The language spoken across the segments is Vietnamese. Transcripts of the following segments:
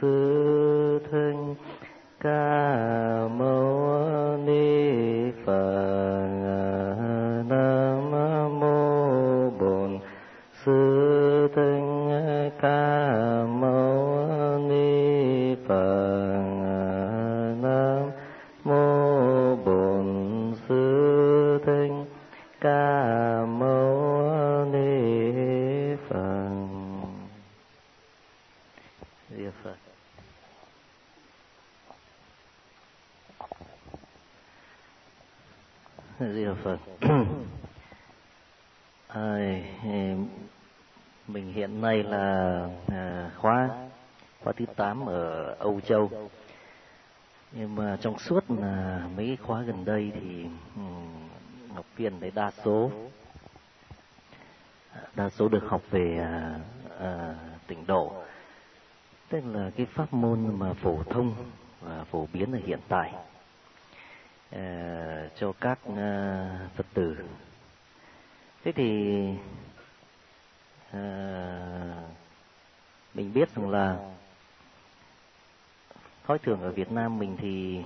Sư Thích Ca Mâu Ni Phật. Nam mô Bổn Sư Thích Ca Mâu Ni Phật. Nam mô Bổn Sư Thích Ca Mâu Ni Phật. Di Phật. Di Phật. Mình hiện nay là khóa thứ 8 ở Âu Châu, nhưng mà trong suốt mấy khóa gần đây thì học viên đấy đa số được học về tịnh độ, tức là cái pháp môn mà phổ thông và phổ biến ở hiện tại cho các Phật tử. Thế thì mình biết rằng là thói thường ở Việt Nam mình thì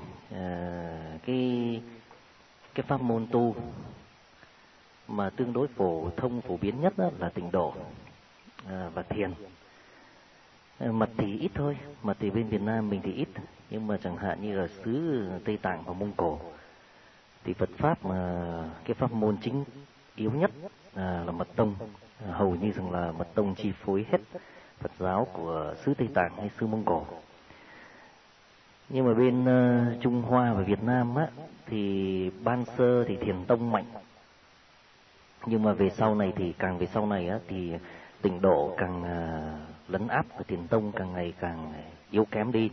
cái pháp môn tu mà tương đối phổ thông phổ biến nhất là tịnh độ và thiền. Mật thì ít thôi, mật thì bên Việt Nam mình thì ít, nhưng mà chẳng hạn như ở xứ Tây Tạng và Mông Cổ thì Phật pháp mà cái pháp môn chính yếu nhất là mật tông, hầu như rằng là mật tông chi phối hết Phật giáo của xứ Tây Tạng hay xứ Mông Cổ. Nhưng mà bên Trung Hoa và Việt Nam thì ban sơ thì thiền tông mạnh, nhưng mà về sau này thì càng về sau này thì tịnh độ càng lấn áp và thiền tông càng ngày càng yếu kém đi.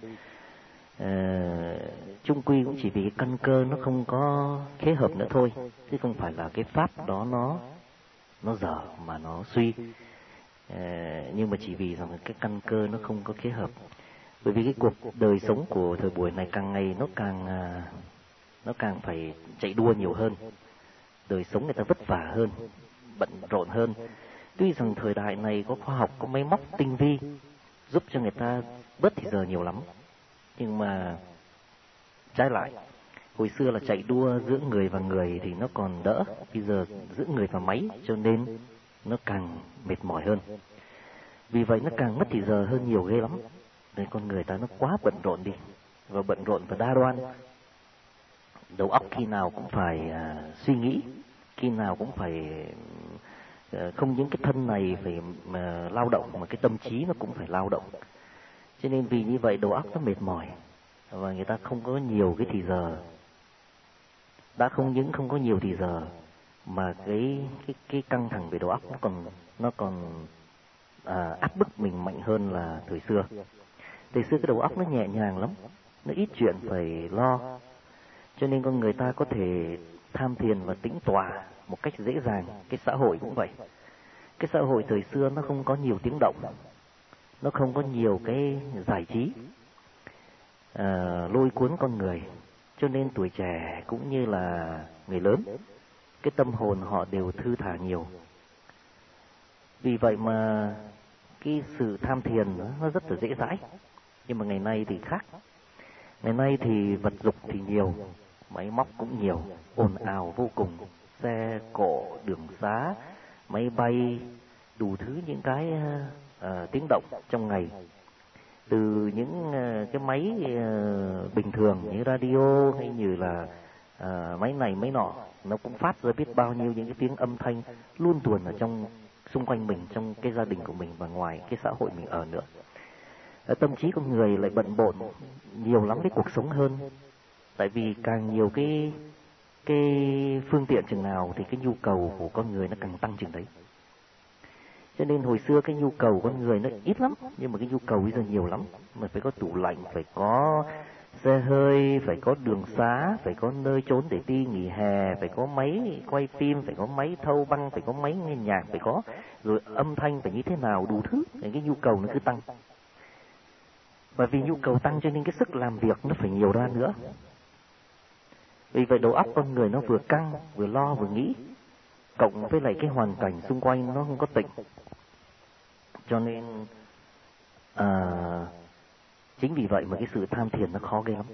Chung quy cũng chỉ vì cái căn cơ nó không có khế hợp nữa thôi, chứ không phải là cái pháp đó nó dở mà nó suy. Nhưng mà chỉ vì rằng cái căn cơ nó không có khế hợp. Bởi vì cái cuộc đời sống của thời buổi này càng ngày nó càng phải chạy đua nhiều hơn, đời sống người ta vất vả hơn, bận rộn hơn. Tuy rằng thời đại này có khoa học, có máy móc tinh vi giúp cho người ta bớt thì giờ nhiều lắm, nhưng mà trái lại, hồi xưa là chạy đua giữa người và người thì nó còn đỡ, bây giờ giữa người và máy cho nên nó càng mệt mỏi hơn. Vì vậy nó càng mất thì giờ hơn nhiều ghê lắm. Nên con người ta nó quá bận rộn đi, và bận rộn và đa đoan. Đầu óc khi nào cũng phải suy nghĩ, khi nào cũng phải không những cái thân này phải lao động, mà cái tâm trí nó cũng phải lao động. Cho nên vì như vậy đầu óc nó mệt mỏi, và người ta không có nhiều cái thì giờ. Đã không những không có nhiều thì giờ, mà cái căng thẳng về đầu óc nó còn áp bức mình mạnh hơn là thời xưa. Thời xưa cái đầu óc nó nhẹ nhàng lắm, nó ít chuyện phải lo, cho nên con người ta có thể tham thiền và tĩnh tọa một cách dễ dàng. Cái xã hội cũng vậy. Cái xã hội thời xưa nó không có nhiều tiếng động, nó không có nhiều cái giải trí lôi cuốn con người, cho nên tuổi trẻ cũng như là người lớn, cái tâm hồn họ đều thư thả nhiều. Vì vậy mà cái sự tham thiền nó rất là dễ dãi. Nhưng mà ngày nay thì khác. Ngày nay thì vật dục thì nhiều, máy móc cũng nhiều, ồn ào vô cùng, xe cộ, đường xá, máy bay, đủ thứ những cái tiếng động trong ngày. Từ những cái máy bình thường như radio hay như là máy này máy nọ, nó cũng phát ra biết bao nhiêu những cái tiếng âm thanh luôn tuồn ở trong xung quanh mình, trong cái gia đình của mình và ngoài cái xã hội mình ở nữa. Tâm trí con người lại bận bộn nhiều lắm với cuộc sống hơn. Tại vì càng nhiều cái phương tiện chừng nào thì cái nhu cầu của con người nó càng tăng chừng đấy. Cho nên hồi xưa cái nhu cầu con người nó ít lắm, nhưng mà cái nhu cầu bây giờ nhiều lắm. Mà phải có tủ lạnh, phải có xe hơi, phải có đường xá, phải có nơi trốn để đi nghỉ hè, phải có máy quay phim, phải có máy thâu băng, phải có máy nghe nhạc, phải có, rồi âm thanh phải như thế nào, đủ thứ. Cái nhu cầu nó cứ tăng. Và vì nhu cầu tăng cho nên cái sức làm việc nó phải nhiều ra nữa. Vì vậy đầu óc con người nó vừa căng, vừa lo, vừa nghĩ, cộng với lại cái hoàn cảnh xung quanh nó không có tịnh. Cho nên Chính vì vậy mà cái sự tham thiền nó khó ghê lắm.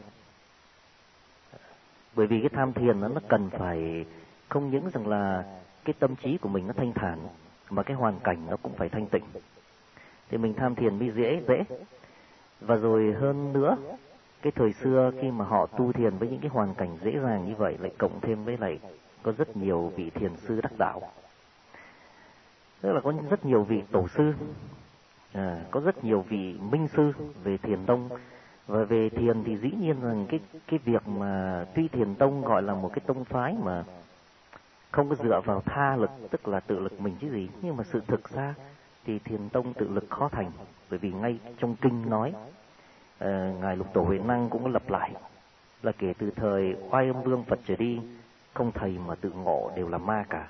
Bởi vì cái tham thiền nó cần phải không những rằng là cái tâm trí của mình nó thanh thản, mà cái hoàn cảnh nó cũng phải thanh tịnh. Thì mình tham thiền mới dễ. Và rồi hơn nữa, cái thời xưa khi mà họ tu thiền với những cái hoàn cảnh dễ dàng như vậy, lại cộng thêm với lại có rất nhiều vị thiền sư đắc đạo. Tức là có rất nhiều vị tổ sư, có rất nhiều vị minh sư về thiền tông. Và về thiền thì dĩ nhiên rằng cái việc mà tuy thiền tông gọi là một cái tông phái mà không có dựa vào tha lực, tức là tự lực mình chứ gì, nhưng mà sự thực ra thì thiền tông tự lực khó thành. Bởi vì ngay trong kinh nói, ngài Lục Tổ Huệ Năng cũng có lặp lại là kể từ thời Oai Âm Vương Phật trở đi, không thầy mà tự ngộ đều là ma cả.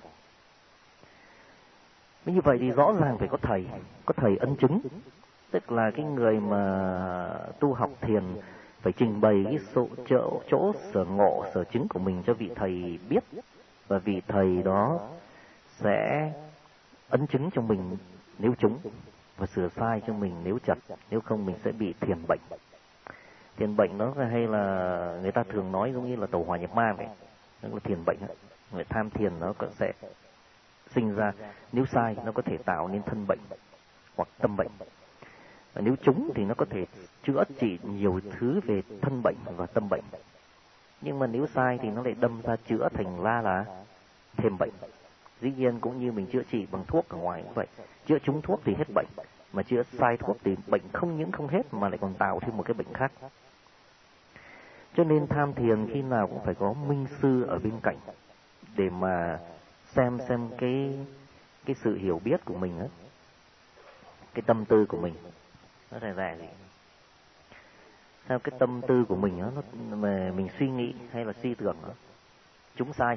Như vậy thì rõ ràng phải có thầy ân chứng, tức là cái người mà tu học thiền phải trình bày cái chỗ sở ngộ, sở chứng của mình cho vị thầy biết, và vị thầy đó sẽ ấn chứng cho mình nếu trúng, và sửa sai cho mình nếu chật, nếu không mình sẽ bị thiền bệnh. Thiền bệnh nó hay là người ta thường nói giống như là tẩu hỏa nhập ma vậy, đó là thiền bệnh. Người tham thiền nó sẽ sinh ra, nếu sai nó có thể tạo nên thân bệnh hoặc tâm bệnh, và nếu trúng thì nó có thể chữa trị nhiều thứ về thân bệnh và tâm bệnh. Nhưng mà nếu sai thì nó lại đâm ra chữa thành là thêm bệnh. Dĩ nhiên cũng như mình chữa trị bằng thuốc ở ngoài cũng vậy, chữa trúng thuốc thì hết bệnh, mà chữa sai thuốc thì bệnh không những không hết mà lại còn tạo thêm một cái bệnh khác. Cho nên tham thiền khi nào cũng phải có minh sư ở bên cạnh để mà xem cái sự hiểu biết của mình á, cái tâm tư của mình nó là gì, sao cái tâm tư của mình nó mà mình suy nghĩ hay là suy tưởng nó chúng sai.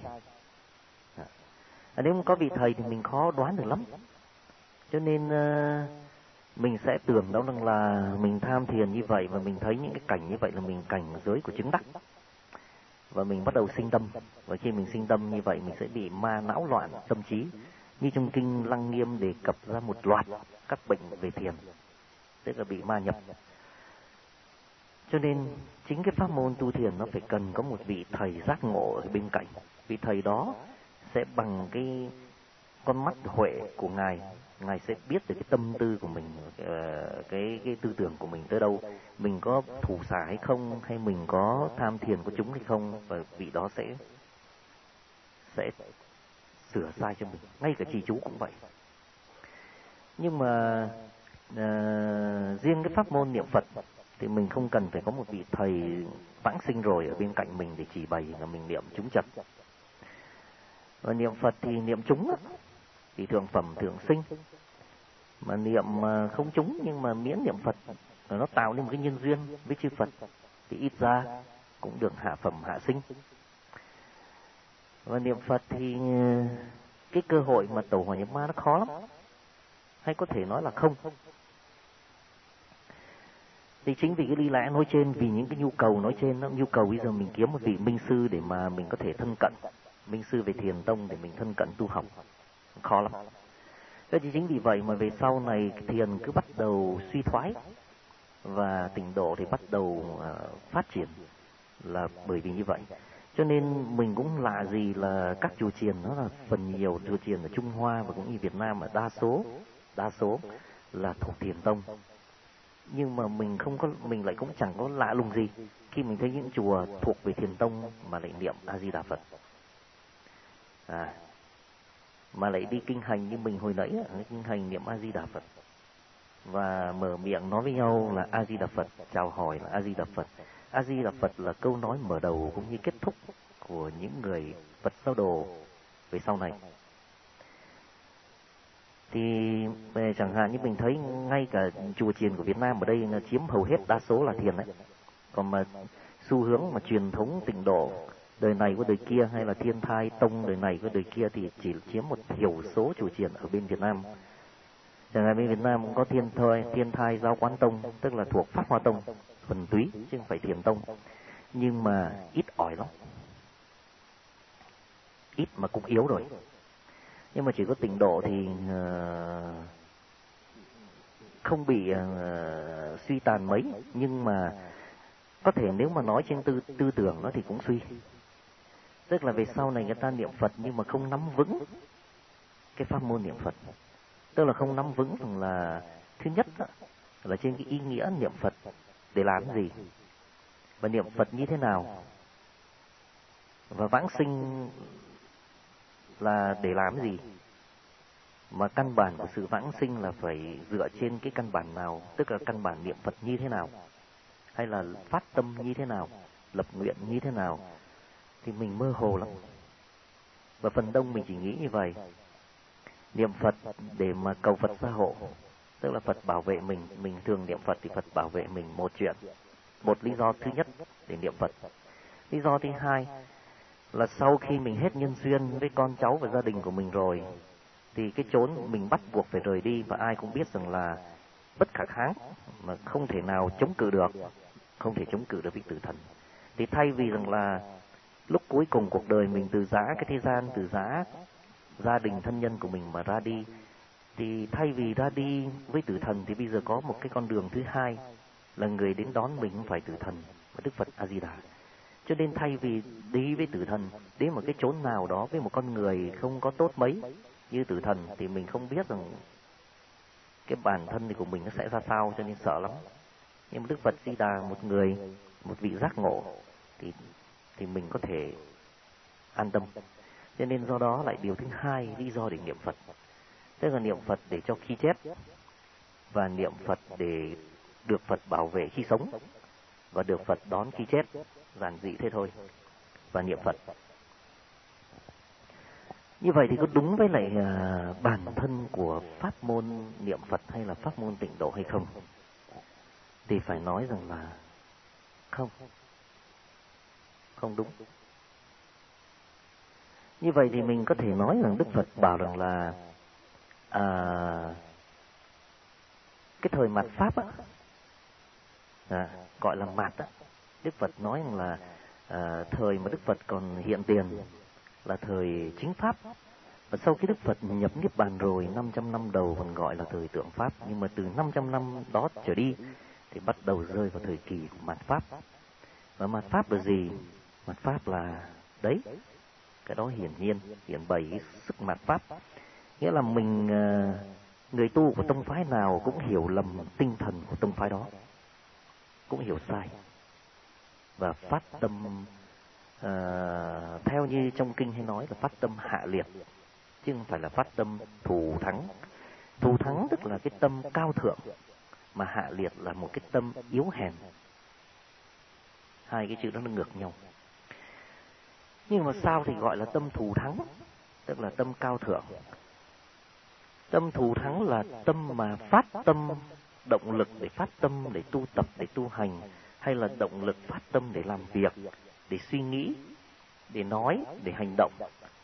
Nếu không có vị thầy thì mình khó đoán được lắm. Cho nên mình sẽ tưởng đâu rằng là mình tham thiền như vậy và mình thấy những cái cảnh như vậy là mình cảnh giới của chứng đắc, và mình bắt đầu sinh tâm. Và khi mình sinh tâm như vậy mình sẽ bị ma não loạn tâm trí, như trong kinh Lăng Nghiêm đề cập ra một loạt các bệnh về thiền, tức là bị ma nhập. Cho nên chính cái pháp môn tu thiền nó phải cần có một vị thầy giác ngộ ở bên cạnh. Vị thầy đó sẽ bằng cái con mắt huệ của ngài sẽ biết được cái tâm tư của mình, cái tư tưởng của mình tới đâu, mình có thủ xả hay không, hay mình có tham thiền có trúng hay không, và vị đó sẽ sửa sai cho mình. Ngay cả trì chú cũng vậy. Nhưng mà riêng cái pháp môn niệm Phật thì mình không cần phải có một vị thầy vãng sinh rồi ở bên cạnh mình để chỉ bày là mình niệm trúng chật. Và niệm Phật thì niệm trúng á, thì thượng phẩm thượng sinh. Mà niệm không trúng nhưng mà miễn niệm Phật nó tạo nên một cái nhân duyên với chư Phật thì ít ra cũng được hạ phẩm hạ sinh. Và niệm Phật thì cái cơ hội mà tẩu hỏa nhập ma nó khó lắm, hay có thể nói là không. Thì chính vì cái lý lẽ nói trên, vì những cái nhu cầu nói trên, nó nhu cầu bây giờ mình kiếm một vị minh sư để mà mình có thể thân cận, minh sư về thiền tông để mình thân cận tu học, khó lắm. Thế thì chính vì vậy mà về sau này thiền cứ bắt đầu suy thoái và tịnh độ thì bắt đầu phát triển, là bởi vì như vậy. Cho nên mình cũng lạ gì là các chùa chiền, nó là phần nhiều chùa chiền ở Trung Hoa và cũng như Việt Nam mà đa số là thuộc thiền tông. Nhưng mà mình lại cũng chẳng có lạ lùng gì khi mình thấy những chùa thuộc về thiền tông mà lại niệm A Di Đà Phật, mà lại đi kinh hành như mình hồi nãy, kinh hành niệm A Di Đà Phật và mở miệng nói với nhau là A Di Đà Phật, chào hỏi là A Di Đà Phật. A Di Đà Phật là câu nói mở đầu cũng như kết thúc của những người Phật giáo đồ về sau này. Thì chẳng hạn như mình thấy ngay cả chùa chiền của Việt Nam ở đây là chiếm hầu hết, đa số là thiền đấy. Còn mà xu hướng mà truyền thống tịnh độ đời này với đời kia, hay là Thiên Thai Tông đời này với đời kia, thì chỉ chiếm một thiểu số chùa chiền ở bên Việt Nam. Chẳng hạn bên Việt Nam cũng có Thiên Thai Giáo Quán Tông, tức là thuộc Pháp Hoa Tông thuần túy chứ không phải thiền tông, nhưng mà ít ỏi lắm, ít mà cũng yếu rồi. Nhưng mà chỉ có tịnh độ thì không bị suy tàn mấy, nhưng mà có thể nếu mà nói trên tư tưởng nó thì cũng suy. Tức là về sau này người ta niệm Phật nhưng mà không nắm vững cái pháp môn niệm Phật. Tức là không nắm vững rằng là thứ nhất là trên cái ý nghĩa niệm Phật để làm gì, và niệm Phật như thế nào, và vãng sinh là để làm gì, mà căn bản của sự vãng sinh là phải dựa trên cái căn bản nào, tức là căn bản niệm Phật như thế nào, hay là phát tâm như thế nào, lập nguyện như thế nào, thì mình mơ hồ lắm. Và phần đông mình chỉ nghĩ như vậy, niệm Phật để mà cầu Phật gia hộ, tức là Phật bảo vệ mình thường niệm Phật thì Phật bảo vệ mình một chuyện, một lý do thứ nhất để niệm Phật. Lý do thứ hai là sau khi mình hết nhân duyên với con cháu và gia đình của mình rồi, thì cái chốn mình bắt buộc phải rời đi, và ai cũng biết rằng là bất khả kháng, mà không thể nào chống cự được, không thể chống cự được với tử thần. Thì thay vì rằng là lúc cuối cùng cuộc đời mình từ giã cái thế gian, từ giã gia đình thân nhân của mình mà ra đi, thì thay vì ra đi với tử thần thì bây giờ có một cái con đường thứ hai, là người đến đón mình không phải tử thần mà Đức Phật A Di Đà. Cho nên thay vì đi với tử thần đến một cái chốn nào đó với một con người không có tốt mấy như tử thần, thì mình không biết rằng cái bản thân thì của mình nó sẽ ra sao, cho nên sợ lắm. Nhưng mà Đức Phật Di Đà một người, một vị giác ngộ, thì mình có thể an tâm. Cho nên do đó lại điều thứ hai, lý do để niệm Phật, tức là niệm Phật để cho khi chết, và niệm Phật để được Phật bảo vệ khi sống, và được Phật đón khi chết, giản dị thế thôi, và niệm Phật. Như vậy thì có đúng với lại bản thân của pháp môn niệm Phật hay là pháp môn tịnh độ hay không? Thì phải nói rằng là không đúng. Như vậy thì mình có thể nói rằng Đức Phật bảo rằng là cái thời mạt Pháp gọi là mạt Đức Phật nói rằng là thời mà Đức Phật còn hiện tiền là thời chính Pháp. Và sau khi Đức Phật nhập Niết Bàn rồi, 500 năm đầu còn gọi là thời tượng Pháp. Nhưng mà từ 500 năm đó trở đi thì bắt đầu rơi vào thời kỳ của mạt Pháp. Và mạt Pháp là gì? Mạt Pháp là đấy, cái đó hiển nhiên, hiển bày cái sức mạt Pháp. Nghĩa là mình, người tu của tông phái nào cũng hiểu lầm tinh thần của tông phái đó, cũng hiểu sai, và phát tâm theo như trong kinh hay nói là phát tâm hạ liệt, chứ không phải là phát tâm thù thắng. Thù thắng tức là cái tâm cao thượng, mà hạ liệt là một cái tâm yếu hèn. Hai cái chữ đó nó ngược nhau. Nhưng mà sao thì gọi là tâm thù thắng, tức là tâm cao thượng. Tâm thù thắng là tâm mà phát tâm, động lực để phát tâm, để tu tập, để tu hành, hay là động lực phát tâm để làm việc, để suy nghĩ, để nói, để hành động,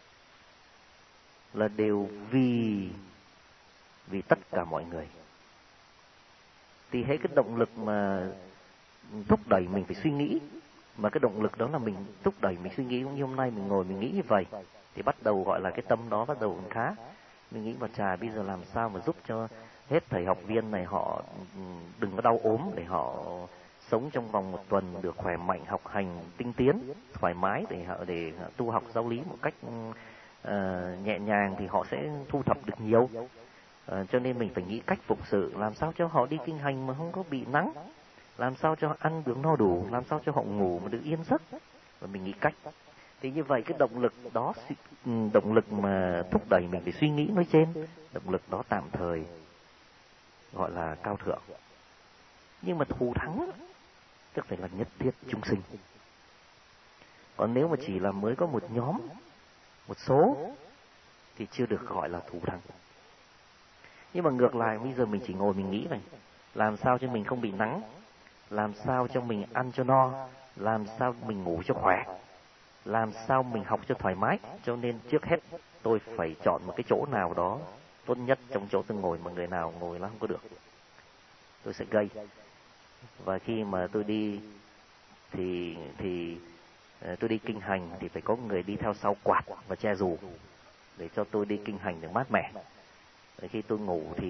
là đều vì tất cả mọi người. Thì hễ cái động lực mà thúc đẩy mình phải suy nghĩ, mà cái động lực đó là mình thúc đẩy mình suy nghĩ, cũng như hôm nay mình ngồi mình nghĩ như vậy, thì bắt đầu gọi là cái tâm đó bắt đầu cũng khá. Mình nghĩ mà chà, bây giờ làm sao mà giúp cho hết thầy học viên này họ đừng có đau ốm, để họ sống trong vòng 1 tuần được khỏe mạnh, học hành tinh tiến, thoải mái, để tu học giáo lý một cách nhẹ nhàng, thì họ sẽ thu thập được nhiều. Cho nên mình phải nghĩ cách phục sự, làm sao cho họ đi kinh hành mà không có bị nắng, làm sao cho họ ăn được no đủ, làm sao cho họ ngủ mà được yên giấc, và mình nghĩ cách. Thì như vậy cái động lực đó, động lực mà thúc đẩy mình để suy nghĩ nói trên, động lực đó tạm thời gọi là cao thượng. Nhưng mà thù thắng tức phải là nhất thiết chúng sinh. Còn nếu mà chỉ là mới có một nhóm, một số, thì chưa được gọi là thù thắng. Nhưng mà ngược lại, bây giờ mình chỉ ngồi mình nghĩ này, làm sao cho mình không bị nắng, làm sao cho mình ăn cho no, làm sao mình ngủ cho khỏe, làm sao mình học cho thoải mái. Cho nên trước hết tôi phải chọn một cái chỗ nào đó tốt nhất trong chỗ tôi ngồi, mà người nào ngồi là không có được, tôi sẽ gây. Và khi mà tôi đi thì tôi đi kinh hành thì phải có người đi theo sau quạt và che dù, để cho tôi đi kinh hành được mát mẻ. Để khi tôi ngủ thì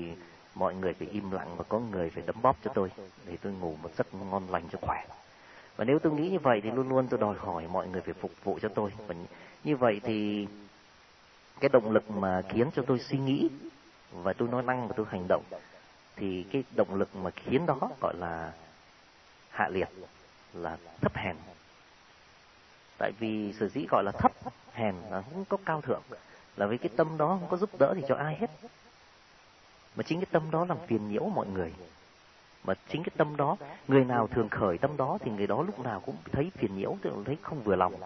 mọi người phải im lặng và có người phải đấm bóp cho tôi để tôi ngủ một giấc ngon lành cho khỏe. Và nếu tôi nghĩ như vậy thì luôn luôn tôi đòi hỏi mọi người phải phục vụ cho tôi. Và như vậy thì cái động lực mà khiến cho tôi suy nghĩ và tôi nói năng và tôi hành động, thì cái động lực mà khiến đó gọi là hạ liệt, là thấp hèn. Tại vì sở dĩ gọi là thấp hèn là không có cao thượng, là vì cái tâm đó không có giúp đỡ gì cho ai hết, mà chính cái tâm đó làm phiền nhiễu mọi người. Mà chính cái tâm đó, người nào thường khởi tâm đó thì người đó lúc nào cũng thấy phiền nhiễu, tức là thấy không vừa lòng.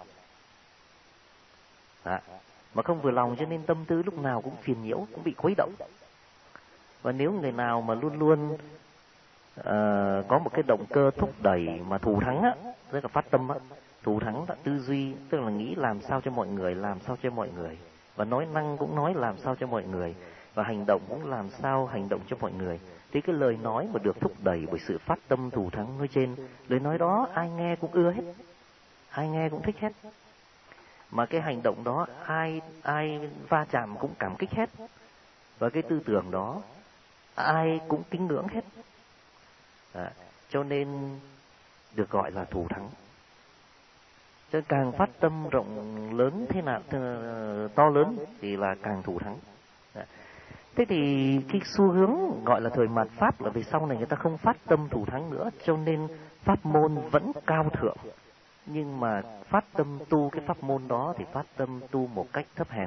Mà không vừa lòng cho nên tâm tư lúc nào cũng phiền nhiễu, cũng bị khuấy động. Và nếu người nào mà luôn luôn có một cái động cơ thúc đẩy mà thù thắng á, tức là phát tâm á, thù thắng là tư duy, tức là nghĩ làm sao cho mọi người, làm sao cho mọi người, và nói năng cũng nói làm sao cho mọi người, và hành động cũng làm sao hành động cho mọi người. Thì cái lời nói mà được thúc đẩy bởi sự phát tâm thù thắng nói trên, lời nói đó ai nghe cũng ưa hết, ai nghe cũng thích hết. Mà cái hành động đó ai va chạm cũng cảm kích hết. Và cái tư tưởng đó ai cũng kính ngưỡng hết. Cho nên được gọi là thù thắng. Cho nên càng phát tâm rộng lớn thế nào, to lớn thì là càng thù thắng. Thế thì cái xu hướng gọi là thời mạt Pháp là vì sau này người ta không phát tâm thù thắng nữa, cho nên pháp môn vẫn cao thượng. Nhưng mà phát tâm tu cái pháp môn đó thì phát tâm tu một cách thấp hèn.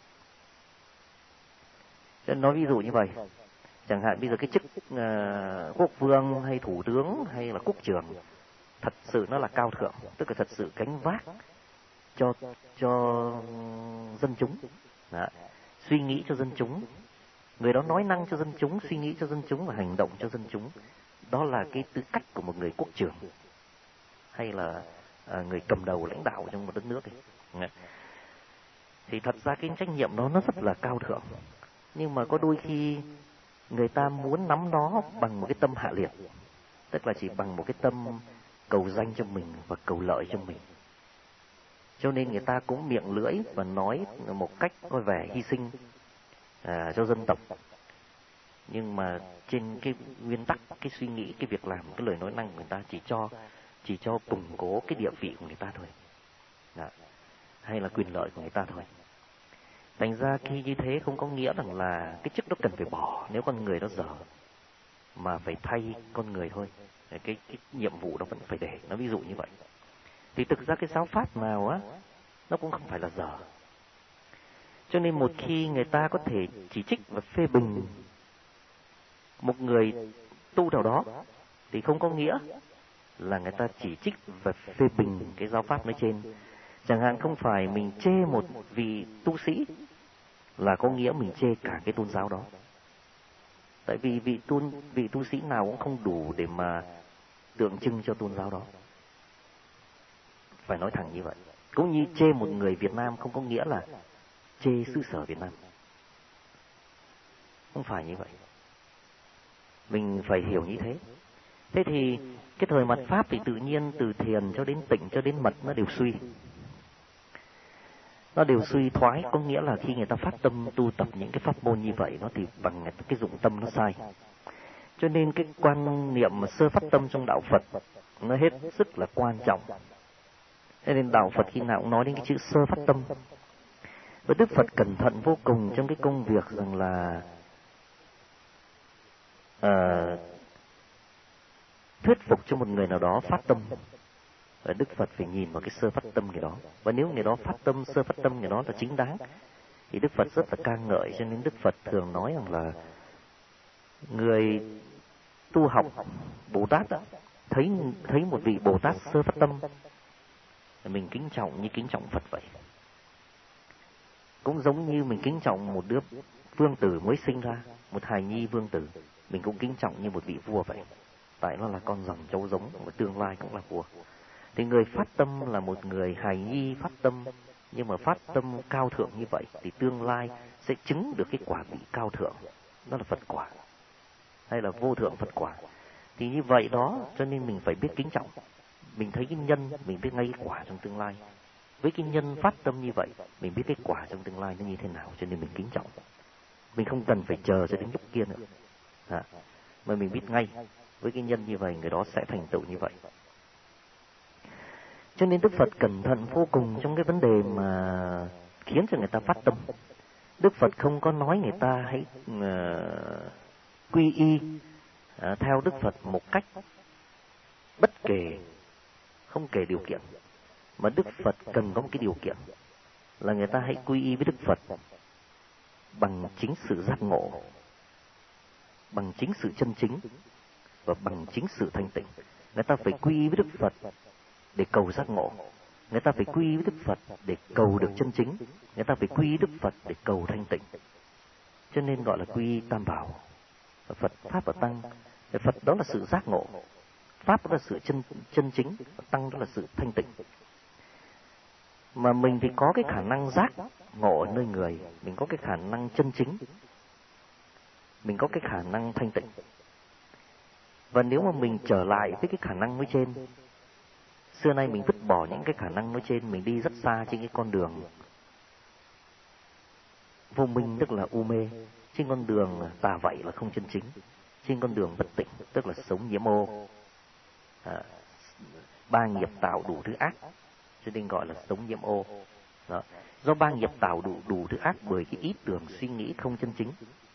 Cho nên nói ví dụ như vậy, chẳng hạn bây giờ cái chức quốc vương hay thủ tướng hay là quốc trưởng thật sự nó là cao thượng, tức là thật sự gánh vác cho dân chúng. Đó. Suy nghĩ cho dân chúng, người đó nói năng cho dân chúng, suy nghĩ cho dân chúng và hành động cho dân chúng. Đó là cái tư cách của một người quốc trưởng hay là người cầm đầu lãnh đạo trong một đất nước ấy. Thì thật ra cái trách nhiệm đó nó rất là cao thượng, nhưng mà có đôi khi người ta muốn nắm nó bằng một cái tâm hạ liệt, tức là chỉ bằng một cái tâm cầu danh cho mình và cầu lợi cho mình. Cho nên người ta cũng miệng lưỡi và nói một cách có vẻ hy sinh cho dân tộc. Nhưng mà trên cái nguyên tắc, cái suy nghĩ, cái việc làm, cái lời nói năng của người ta chỉ cho củng cố cái địa vị của người ta thôi. Hay là quyền lợi của người ta thôi. Thành ra khi như thế không có nghĩa rằng là cái chức đó cần phải bỏ nếu con người đó dở, mà phải thay con người thôi. Cái nhiệm vụ đó vẫn phải để. Nó ví dụ như vậy. Thì thực ra cái giáo pháp nào á, nó cũng không phải là dở. Cho nên một khi người ta có thể chỉ trích và phê bình một người tu nào đó, thì không có nghĩa là người ta chỉ trích và phê bình cái giáo pháp nói trên. Chẳng hạn không phải mình chê một vị tu sĩ là có nghĩa mình chê cả cái tôn giáo đó. Tại vì vị tu sĩ nào cũng không đủ để mà tượng trưng cho tôn giáo đó. Phải nói thẳng như vậy. Cũng như chê một người Việt Nam không có nghĩa là chê xứ sở Việt Nam. Không phải như vậy. Mình phải hiểu như thế. Thế thì cái thời mạt Pháp thì tự nhiên từ thiền cho đến tịnh cho đến mật nó đều suy. Nó đều suy thoái, có nghĩa là khi người ta phát tâm tu tập những cái pháp môn như vậy, nó thì bằng cái dụng tâm nó sai. Cho nên cái quan niệm mà sơ phát tâm trong đạo Phật nó hết sức là quan trọng. Thế nên đạo Phật khi nào cũng nói đến cái chữ sơ phát tâm. Và Đức Phật cẩn thận vô cùng trong cái công việc rằng là thuyết phục cho một người nào đó phát tâm. Và Đức Phật phải nhìn vào cái sơ phát tâm người đó. Và nếu người đó phát tâm, sơ phát tâm người đó là chính đáng, thì Đức Phật rất là ca ngợi. Cho nên Đức Phật thường nói rằng là người tu học Bồ Tát đó, thấy một vị Bồ Tát sơ phát tâm, mình kính trọng như kính trọng Phật vậy. Cũng giống như mình kính trọng một đứa vương tử mới sinh ra, một hài nhi vương tử, mình cũng kính trọng như một vị vua vậy. Tại nó là con dòng cháu giống, và tương lai cũng là vua. Thì người phát tâm là một người hài nhi phát tâm, nhưng mà phát tâm cao thượng như vậy thì tương lai sẽ chứng được cái quả vị cao thượng, đó là Phật quả hay là vô thượng Phật quả. Thì như vậy đó, cho nên mình phải biết kính trọng. Mình thấy cái nhân, mình biết ngay cái quả trong tương lai. Với cái nhân phát tâm như vậy, mình biết cái quả trong tương lai nó như thế nào, cho nên mình kính trọng. Mình không cần phải chờ cho đến lúc kia nữa. Mà mình biết ngay với cái nhân như vậy, người đó sẽ thành tựu như vậy. Cho nên Đức Phật cẩn thận vô cùng trong cái vấn đề mà khiến cho người ta phát tâm. Đức Phật không có nói người ta hãy quy y theo Đức Phật một cách bất kể, không kể điều kiện, mà Đức Phật cần có một cái điều kiện là người ta hãy quy y với Đức Phật bằng chính sự giác ngộ, bằng chính sự chân chính và bằng chính sự thanh tịnh. Người ta phải quy y với Đức Phật để cầu giác ngộ, người ta phải quy y với Đức Phật để cầu được chân chính, người ta phải quy y Đức Phật để cầu thanh tịnh. Cho nên gọi là quy y tam bảo, Phật, Pháp và Tăng. Phật đó là sự giác ngộ, Pháp đó là sự chân chính, và Tăng đó là sự thanh tịnh. Mà mình thì có cái khả năng giác ngộ ở nơi người, mình có cái khả năng chân chính, mình có cái khả năng thanh tịnh. Và nếu mà mình trở lại với cái khả năng nói trên, xưa nay mình vứt bỏ những cái khả năng nói trên, mình đi rất xa trên cái con đường vô minh, tức là u mê, trên con đường tà vậy là không chân chính, trên con đường bất tịnh, tức là sống nhiễm ô. Ba nghiệp tạo đủ thứ ác, cho nên gọi là sống nhiễm ô. Đó. Do ba nghiệp tạo đủ thứ ác bởi cái ý tưởng suy nghĩ không chân chính,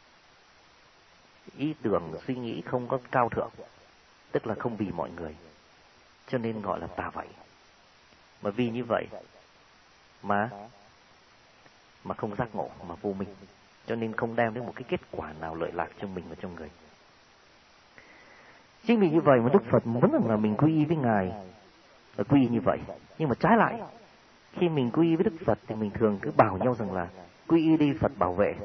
ý tưởng suy nghĩ không có cao thượng, tức là không vì mọi người, cho nên gọi là tà vậy. Mà vì như vậy mà không giác ngộ, mà vô minh, cho nên không đem đến một cái kết quả nào lợi lạc cho mình và cho người. Chính vì như vậy mà Đức Phật muốn rằng là mình quy y với Ngài là quy y như vậy. Nhưng mà trái lại, khi mình quy y với Đức Phật thì mình thường cứ bảo nhau rằng là quy y đi, Phật bảo vệ.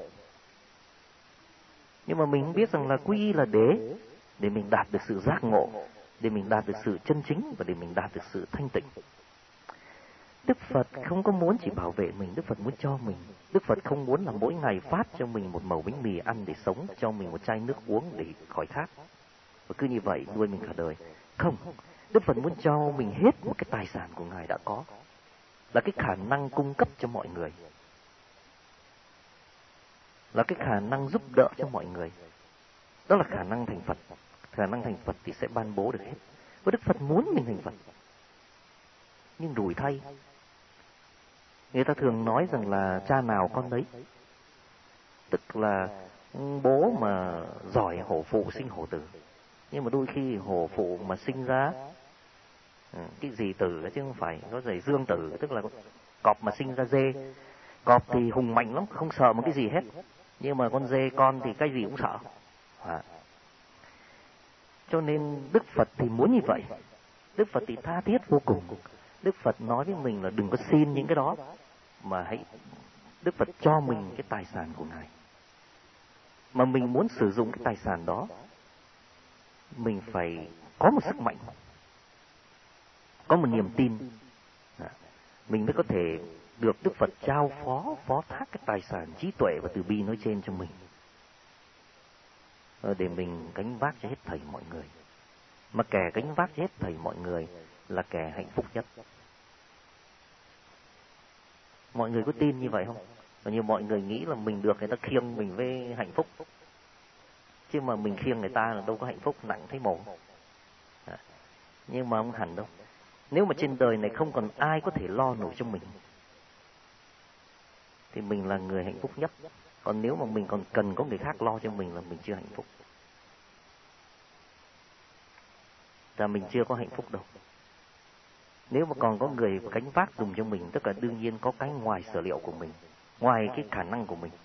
Nhưng mà mình không biết rằng là quy y là để mình đạt được sự giác ngộ, để mình đạt được sự chân chính và để mình đạt được sự thanh tịnh. Đức Phật không có muốn chỉ bảo vệ mình, Đức Phật muốn cho mình. Đức Phật không muốn là mỗi ngày phát cho mình một mẩu bánh mì ăn để sống, cho mình một chai nước uống để khỏi khát, và cứ như vậy nuôi mình cả đời. Không, Đức Phật muốn cho mình hết một cái tài sản của Ngài đã có, là cái khả năng cung cấp cho mọi người, là cái khả năng giúp đỡ cho mọi người. Đó là khả năng thành Phật. Khả năng thành Phật thì sẽ ban bố được hết. Và Đức Phật muốn mình thành Phật. Nhưng rủi thay, người ta thường nói rằng là cha nào con đấy. Tức là bố mà giỏi hổ phụ sinh hổ tử. Nhưng mà đôi khi hổ phụ mà sinh ra cái gì tử chứ không phải có gì dương tử, tức là cọp mà sinh ra dê. Cọp thì hùng mạnh lắm, không sợ một cái gì hết. Nhưng mà con dê con thì cái gì cũng sợ. Cho nên Đức Phật thì muốn như vậy. Đức Phật thì tha thiết vô cùng. Đức Phật nói với mình là đừng có xin những cái đó, mà hãy Đức Phật cho mình cái tài sản của Ngài. Mà mình muốn sử dụng cái tài sản đó, mình phải có một sức mạnh, có một niềm tin, mình mới có thể được Đức Phật trao phó thác cái tài sản trí tuệ và từ bi nói trên cho mình, để mình gánh vác cho hết thảy mọi người. Mà kẻ gánh vác cho hết thảy mọi người là kẻ hạnh phúc nhất. Mọi người có tin như vậy không? Và như mọi người nghĩ là mình được người ta khiêng mình với hạnh phúc, chứ mà mình khiêng người ta là đâu có hạnh phúc, nặng thấy mồ. Nhưng mà không hẳn đâu. Nếu mà trên đời này không còn ai có thể lo nổi cho mình thì mình là người hạnh phúc nhất. Còn nếu mà mình còn cần có người khác lo cho mình là mình chưa hạnh phúc. Là mình chưa có hạnh phúc đâu. Nếu mà còn có người gánh vác dùng cho mình, tức là đương nhiên có cái ngoài sở liệu của mình, ngoài cái khả năng của mình.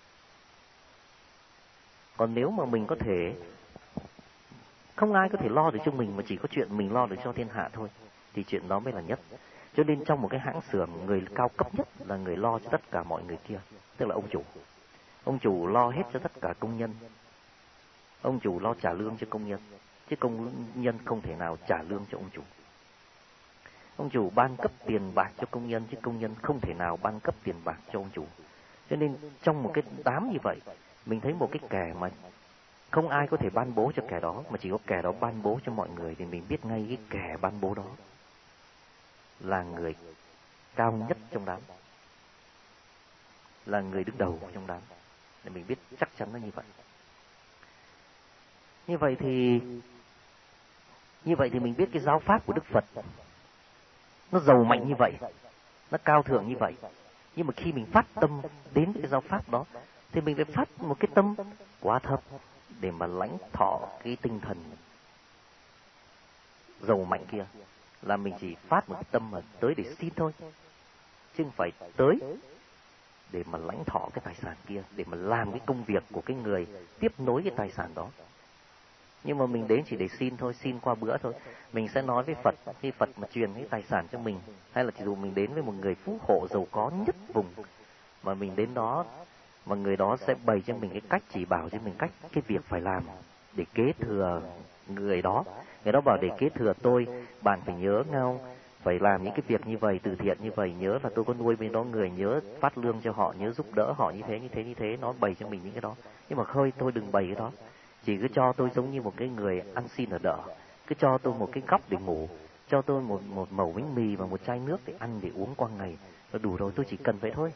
Còn nếu mà mình có thể, không ai có thể lo được cho mình, mà chỉ có chuyện mình lo được cho thiên hạ thôi, thì chuyện đó mới là nhất. Cho nên trong một cái hãng xưởng, người cao cấp nhất là người lo cho tất cả mọi người kia, tức là ông chủ. Ông chủ lo hết cho tất cả công nhân. Ông chủ lo trả lương cho công nhân, chứ công nhân không thể nào trả lương cho ông chủ. Ông chủ ban cấp tiền bạc cho công nhân, chứ công nhân không thể nào ban cấp tiền bạc cho ông chủ. Cho nên trong một cái đám như vậy, mình thấy một cái kẻ mà không ai có thể ban bố cho kẻ đó, mà chỉ có kẻ đó ban bố cho mọi người, thì mình biết ngay cái kẻ ban bố đó là người cao nhất trong đám, là người đứng đầu trong đám. Để mình biết chắc chắn nó như vậy. Như vậy thì mình biết cái giáo pháp của Đức Phật nó giàu mạnh như vậy, nó cao thượng như vậy. Nhưng mà khi mình phát tâm đến cái giáo pháp đó thì mình phải phát một cái tâm quá thấp để mà lãnh thọ cái tinh thần giàu mạnh kia. Là mình chỉ phát một cái tâm mà tới để xin thôi, chứ không phải tới để mà lãnh thọ cái tài sản kia, để mà làm cái công việc của cái người tiếp nối cái tài sản đó. Nhưng mà mình đến chỉ để xin thôi, xin qua bữa thôi. Mình sẽ nói với Phật, khi Phật mà truyền cái tài sản cho mình, hay là chỉ dù mình đến với một người phú hộ giàu có nhất vùng, mà mình đến đó, mà người đó sẽ bày cho mình cái cách, chỉ bảo cho mình cách, cái việc phải làm để kế thừa người đó. Người đó bảo để kế thừa tôi, bạn phải nhớ nhau, phải làm những cái việc như vậy, từ thiện như vậy, nhớ là tôi có nuôi bên đó người, nhớ phát lương cho họ, nhớ giúp đỡ họ như thế, nó bày cho mình những cái đó. Nhưng mà thôi, tôi đừng bày cái đó. Chỉ cứ cho tôi giống như một cái người ăn xin ở đỡ, cứ cho tôi một cái góc để ngủ, cho tôi một mẩu bánh mì và một chai nước để ăn, để uống qua ngày, là đủ rồi, tôi chỉ cần vậy thôi.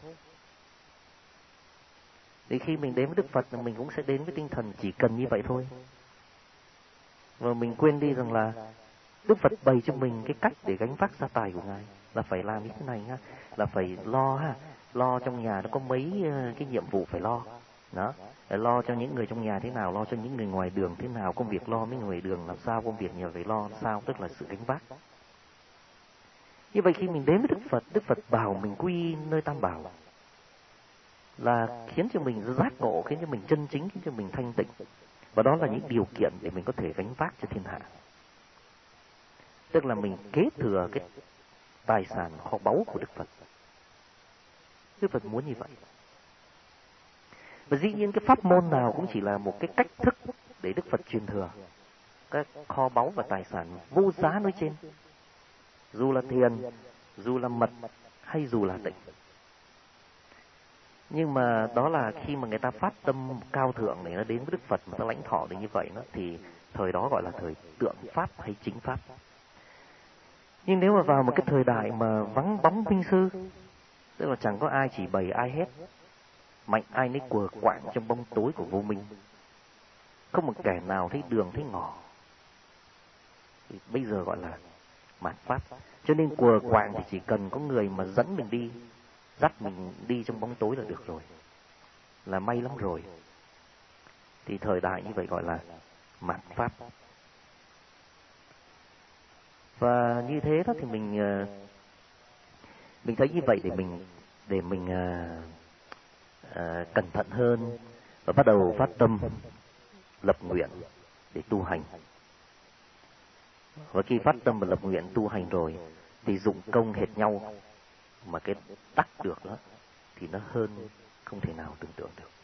Thì khi mình đến với Đức Phật, mình cũng sẽ đến với tinh thần chỉ cần như vậy thôi. Và mình quên đi rằng là Đức Phật bày cho mình cái cách để gánh vác gia tài của Ngài, là phải làm như thế này ha, là phải lo trong nhà nó có mấy cái nhiệm vụ phải lo. Đó, để lo cho những người trong nhà thế nào, lo cho những người ngoài đường thế nào, công việc lo với người ngoài đường làm sao, công việc nhờ phải lo làm sao, tức là sự gánh vác. Như vậy khi mình đến với Đức Phật bảo mình quy nơi Tam Bảo, là khiến cho mình giác ngộ, khiến cho mình chân chính, khiến cho mình thanh tịnh. Và đó là những điều kiện để mình có thể gánh vác cho thiên hạ. Tức là mình kế thừa cái tài sản kho báu của Đức Phật. Đức Phật muốn như vậy. Và dĩ nhiên cái pháp môn nào cũng chỉ là một cái cách thức để Đức Phật truyền thừa các kho báu và tài sản vô giá nói trên. Dù là thiền, dù là mật, hay dù là tịnh. Nhưng mà đó là khi mà người ta phát tâm cao thượng để nó đến với Đức Phật mà ta lãnh thọ được như vậy đó, thì thời đó gọi là thời tượng pháp hay chính pháp. Nhưng nếu mà vào một cái thời đại mà vắng bóng minh sư, tức là chẳng có ai chỉ bày ai hết, mạnh ai nấy quờ quạng trong bóng tối của vô minh, không một kẻ nào thấy đường thấy ngõ, thì bây giờ gọi là mạt pháp. Cho nên quờ quạng thì chỉ cần có người mà dẫn mình đi, dắt mình đi trong bóng tối là được rồi, là may lắm rồi. Thì thời đại như vậy gọi là mạt pháp. Và như thế đó thì mình thấy như vậy để mình cẩn thận hơn và bắt đầu phát tâm lập nguyện để tu hành. Và khi phát tâm và lập nguyện tu hành rồi thì dụng công hệt nhau, mà cái đắc được đó thì nó hơn không thể nào tưởng tượng được.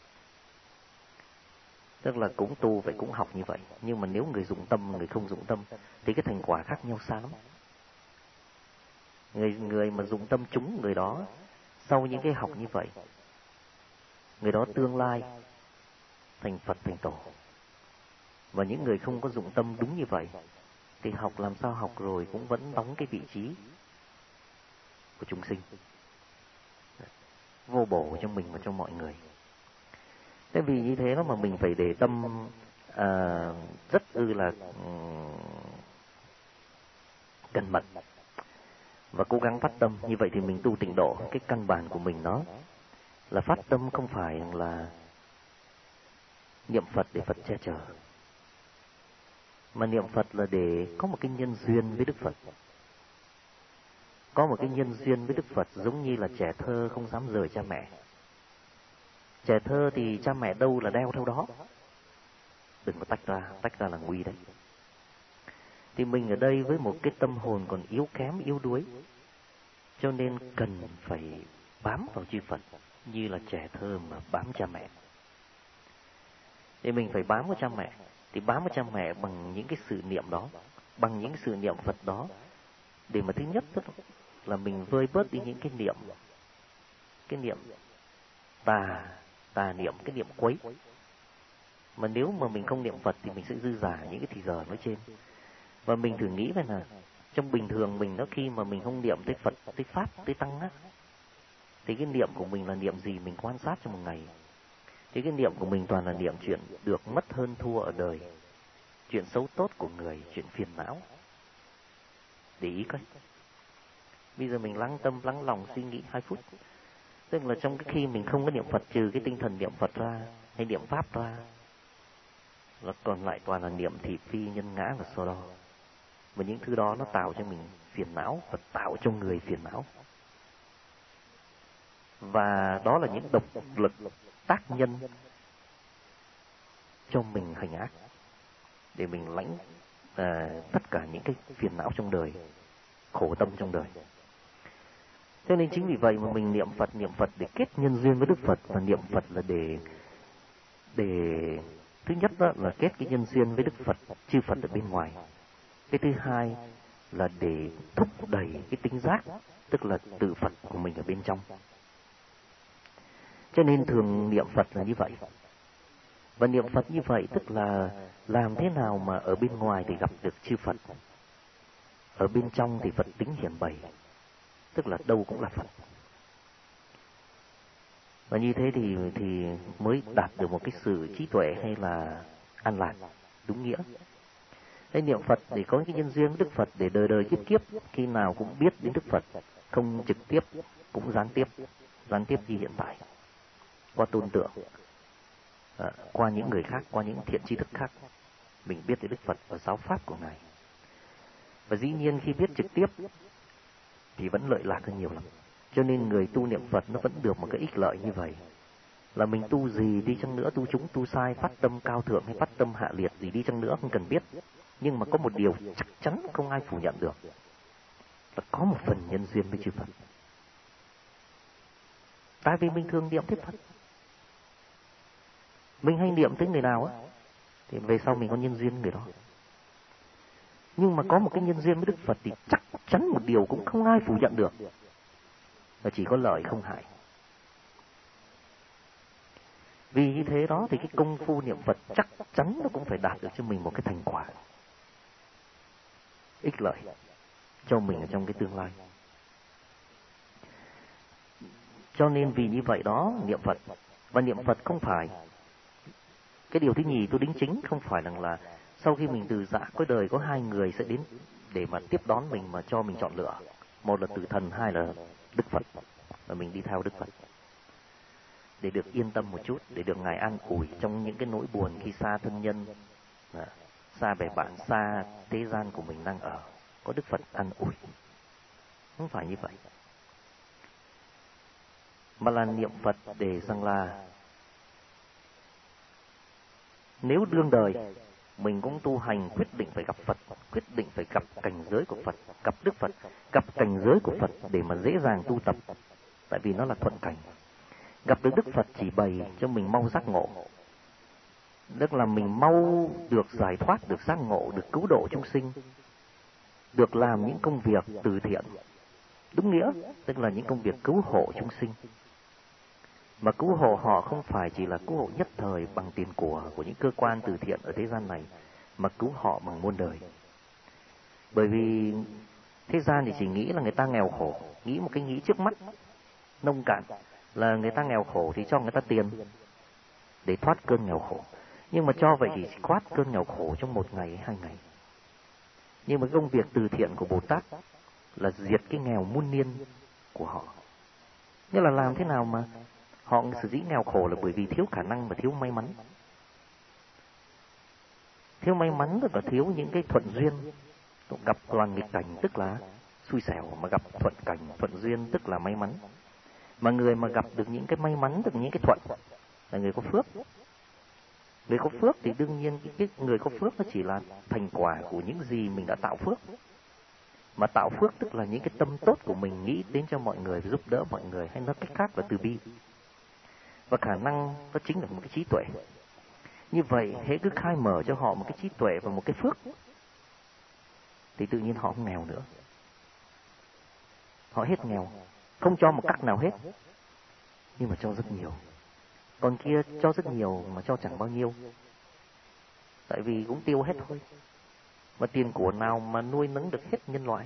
Tức là cũng tu vậy, cũng học như vậy, nhưng mà nếu người dụng tâm, người không dụng tâm thì cái thành quả khác nhau xa lắm. Người mà dụng tâm trúng, người đó sau những cái học như vậy, người đó tương lai thành Phật thành Tổ. Và những người không có dụng tâm đúng như vậy thì học làm sao học rồi cũng vẫn đóng cái vị trí của chúng sinh, vô bổ cho mình và cho mọi người. Thế vì như thế đó mà mình phải để tâm rất là cẩn mật và cố gắng phát tâm. Như vậy thì mình tu tịnh độ, cái căn bản của mình đó là phát tâm, không phải là niệm Phật để Phật che chở, mà niệm Phật là để có một cái nhân duyên với Đức Phật. Có một cái nhân duyên với Đức Phật giống như là trẻ thơ không dám rời cha mẹ. Trẻ thơ thì cha mẹ đâu là đeo theo đó, đừng có tách ra là nguy đấy. Thì mình ở đây với một cái tâm hồn còn yếu kém, yếu đuối, cho nên cần phải bám vào chư Phật như là trẻ thơ mà bám cha mẹ. Thì mình phải bám vào cha mẹ, thì bám vào cha mẹ bằng những cái sự niệm đó, bằng những sự niệm Phật đó, để mà thứ nhất là mình vơi bớt đi những cái niệm tà niệm, cái niệm quấy. Mà nếu mà mình không niệm Phật thì mình sẽ dư giả những cái thì giờ nói trên. Và mình thử nghĩ về là trong bình thường mình đó, khi mà mình không niệm tới Phật, tới Pháp, tới Tăng á, thì cái niệm của mình là niệm gì mình quan sát trong một ngày. Thì cái niệm của mình toàn là niệm chuyện được mất hơn thua ở đời. chuyện xấu tốt của người, chuyện phiền não. Để ý coi. Bây giờ mình lắng tâm, lắng lòng suy nghĩ 2 phút. Tức là trong cái khi mình không có niệm Phật, trừ cái tinh thần niệm Phật ra, hay niệm Pháp ra, là còn lại toàn là niệm thị phi, nhân ngã và so đo. Và những thứ đó nó tạo cho mình phiền não và tạo cho người phiền não. Và đó là những độc lực tác nhân cho mình hành ác, để mình lãnh tất cả những cái phiền não trong đời, khổ tâm trong đời. Cho nên chính vì vậy mà mình niệm Phật để kết nhân duyên với Đức Phật, và niệm Phật là để thứ nhất đó là kết cái nhân duyên với Đức Phật, chư Phật ở bên ngoài. Cái thứ hai là để thúc đẩy cái tính giác, tức là tự Phật của mình ở bên trong. Cho nên thường niệm Phật là như vậy. Và niệm Phật như vậy tức là làm thế nào mà ở bên ngoài thì gặp được chư Phật, ở bên trong thì Phật tính hiển bày, tức là đâu cũng là Phật. Và như thế thì mới đạt được một cái sự trí tuệ hay là an lạc đúng nghĩa. Thế niệm Phật để có cái nhân duyên với Đức Phật, để đời đời kiếp kiếp khi nào cũng biết đến Đức Phật, không trực tiếp cũng gián tiếp như hiện tại, qua tôn tượng, qua những người khác, qua những thiện tri thức khác, mình biết đến Đức Phật và giáo pháp của Ngài. Và dĩ nhiên khi biết trực tiếp thì vẫn lợi lạc hơn nhiều lắm. Cho nên người tu niệm Phật nó vẫn được một cái ích lợi như vậy. Là mình tu gì đi chăng nữa, tu chúng tu sai, phát tâm cao thượng hay phát tâm hạ liệt gì đi chăng nữa không cần biết. Nhưng mà có một điều chắc chắn không ai phủ nhận được, là có một phần nhân duyên với chư Phật. Tại vì mình thường niệm tới Phật, mình hay niệm tới người nào á, thì về sau mình có nhân duyên người đó. Nhưng mà có một cái nhân duyên với Đức Phật thì chắc chắn một điều cũng không ai phủ nhận được, là chỉ có lợi không hại. Vì như thế đó thì cái công phu niệm Phật chắc chắn nó cũng phải đạt được cho mình một cái thành quả ích lợi cho mình ở trong cái tương lai. Cho nên vì như vậy đó, niệm Phật. Và niệm Phật không phải, cái điều thứ nhì tôi đính chính, không phải rằng là sau khi mình từ giã cõi đời có 2 người sẽ đến để mà tiếp đón mình mà cho mình chọn lựa. Một là tử thần, 2 là Đức Phật, và mình đi theo Đức Phật để được yên tâm một chút, để được Ngài an ủi trong những cái nỗi buồn khi xa thân nhân, xa bè bạn, xa thế gian của mình đang ở. Có Đức Phật an ủi. Không phải như vậy, mà là niệm Phật để rằng là nếu đương đời mình cũng tu hành, quyết định phải gặp Phật, quyết định phải gặp cảnh giới của Phật, gặp Đức Phật, gặp cảnh giới của Phật để mà dễ dàng tu tập. Tại vì nó là thuận cảnh. Gặp được Đức Phật chỉ bày cho mình mau giác ngộ, tức là mình mau được giải thoát, được giác ngộ, được cứu độ chúng sinh, được làm những công việc từ thiện đúng nghĩa, tức là những công việc cứu hộ chúng sinh. Mà cứu hộ họ không phải chỉ là cứu hộ nhất thời bằng tiền của những cơ quan từ thiện ở thế gian này, mà cứu họ bằng muôn đời. Bởi vì thế gian thì chỉ nghĩ là người ta nghèo khổ, nghĩ một cái nghĩ trước mắt nông cạn là người ta nghèo khổ thì cho người ta tiền để thoát cơn nghèo khổ. Nhưng mà cho vậy thì thoát cơn nghèo khổ trong 1 ngày, 2 ngày. Nhưng mà công việc từ thiện của Bồ Tát là diệt cái nghèo muôn niên của họ. Nghĩa là làm thế nào mà họ sở dĩ nghèo khổ là bởi vì thiếu khả năng và thiếu may mắn. Thiếu may mắn tức là thiếu những cái thuận duyên. Gặp toàn nghịch cảnh tức là xui xẻo, mà gặp thuận cảnh, thuận duyên tức là may mắn. Mà người mà gặp được những cái may mắn, được những cái thuận là người có phước. Người có phước thì đương nhiên cái người có phước nó chỉ là thành quả của những gì mình đã tạo phước. Mà tạo phước tức là những cái tâm tốt của mình nghĩ đến cho mọi người, giúp đỡ mọi người, hay nói cách khác là từ bi. Và khả năng đó chính là một cái trí tuệ. Như vậy hễ cứ khai mở cho họ một cái trí tuệ và một cái phước thì tự nhiên họ không nghèo nữa. Họ hết nghèo, không cho một cách nào hết, nhưng mà cho rất nhiều. Còn kia cho rất nhiều mà cho chẳng bao nhiêu, tại vì cũng tiêu hết thôi. Mà tiền của nào mà nuôi nấng được hết nhân loại.